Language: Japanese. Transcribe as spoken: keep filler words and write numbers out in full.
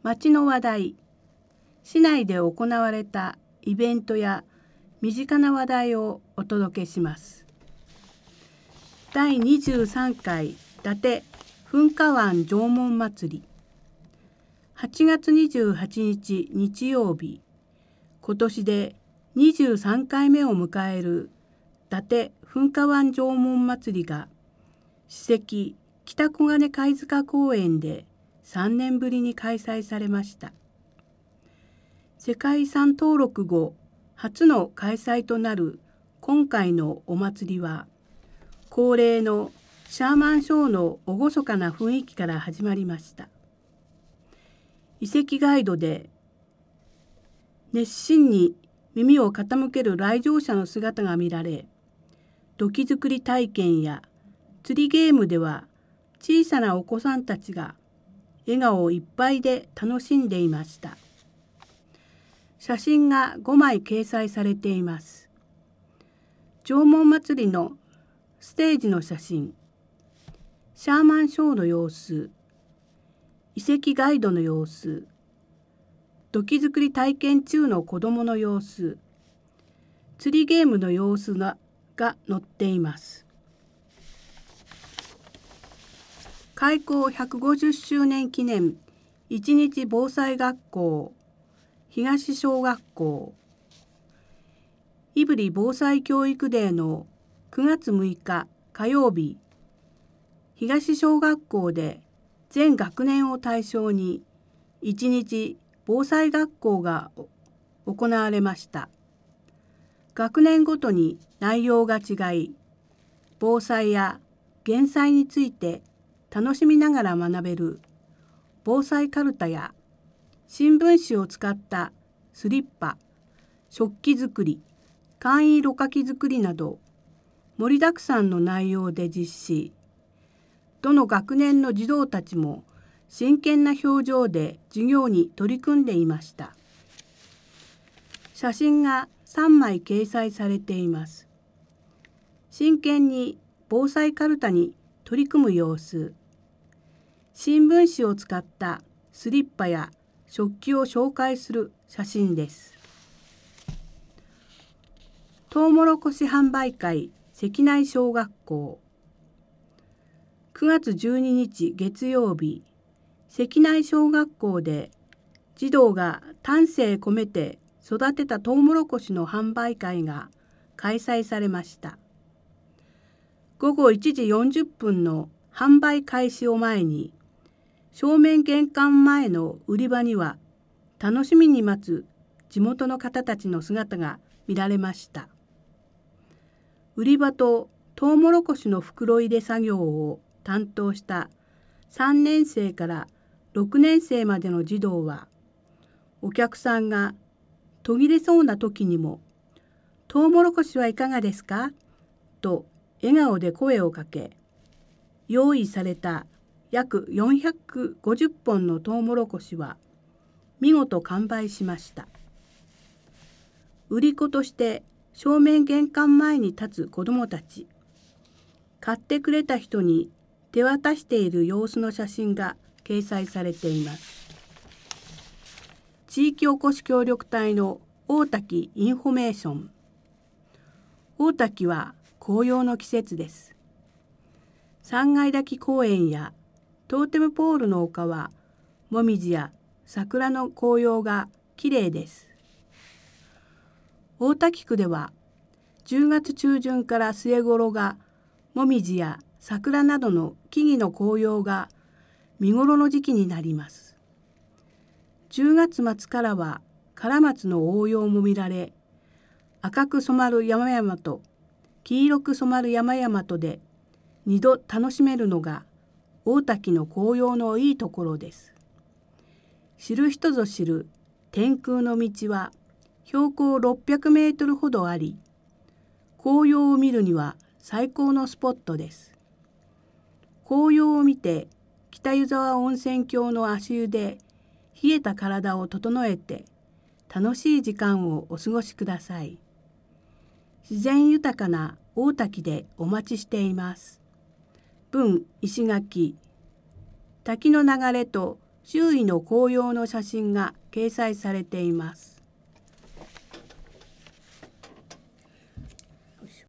町の話題、市内で行われたイベントや身近な話題をお届けします。だいにじゅうさんかい伊達噴火湾縄文祭り、はちがつにじゅうはちにち日曜日、今年でにじゅうさんかいめを迎える伊達噴火湾縄文祭りが史跡北小金貝塚公園でさんねんぶりに開催されました。世界遺産登録後初の開催となる今回のお祭りは、恒例のシャーマンショーの厳かな雰囲気から始まりました。遺跡ガイドで熱心に耳を傾ける来場者の姿が見られ、土器作り体験や釣りゲームでは小さなお子さんたちが笑顔いっぱいで楽しんでいました。写真がごまい掲載されています。縄文祭りのステージの写真、シャーマンショーの様子、遺跡ガイドの様子、土器作り体験中の子どもの様子、釣りゲームの様子が載っています。開校ひゃくごじゅっしゅうねん記念一日防災学校東小学校、胆振防災教育デーのくがつむいか火曜日、東小学校で全学年を対象に一日防災学校が行われました。学年ごとに内容が違い、防災や減災について楽しみながら学べる防災かるたや新聞紙を使ったスリッパ、食器作り、簡易ろ過器作りなど盛りだくさんの内容で実施。どの学年の児童たちも真剣な表情で授業に取り組んでいました。写真がさんまい掲載されています。真剣に防災かるたに取り組む様子、新聞紙を使ったスリッパや食器を紹介する写真です。トウモロコシ販売会関内小学校、くがつじゅうににち月曜日、関内小学校で児童が丹精込めて育てたトウモロコシの販売会が開催されました。ごごいちじよんじゅっぷんの販売開始を前に、正面玄関前の売り場には楽しみに待つ地元の方たちの姿が見られました。売り場とトウモロコシの袋入れ作業を担当したさんねんせいからろくねんせいまでの児童は、お客さんが途切れそうな時にも、トウモロコシはいかがですかと笑顔で声をかけ、用意された約よんひゃくごじゅっぽんのトウモロコシは見事完売しました。売り子として正面玄関前に立つ子どもたち、買ってくれた人に手渡している様子の写真が掲載されています。地域おこし協力隊の大滝インフォメーション。大滝は紅葉の季節です。三階滝公園やトーテムポールの丘はもみじや桜の紅葉がきれいです。大滝区ではじゅうがつちゅうじゅんから末頃がもみじや桜などの木々の紅葉が見頃の時期になります。じゅうがつまつからはカラマツの黄葉も見られ、赤く染まる山々と黄色く染まる山々とで二度楽しめるのが大滝の紅葉のいいところです。知る人ぞ知る天空の道は標高ろっぴゃくメートルほどあり、紅葉を見るには最高のスポットです。紅葉を見て北湯沢温泉郷の足湯で冷えた体を整えて楽しい時間をお過ごしください。自然豊かな大滝でお待ちしています。文石垣。滝の流れと周囲の紅葉の写真が掲載されています。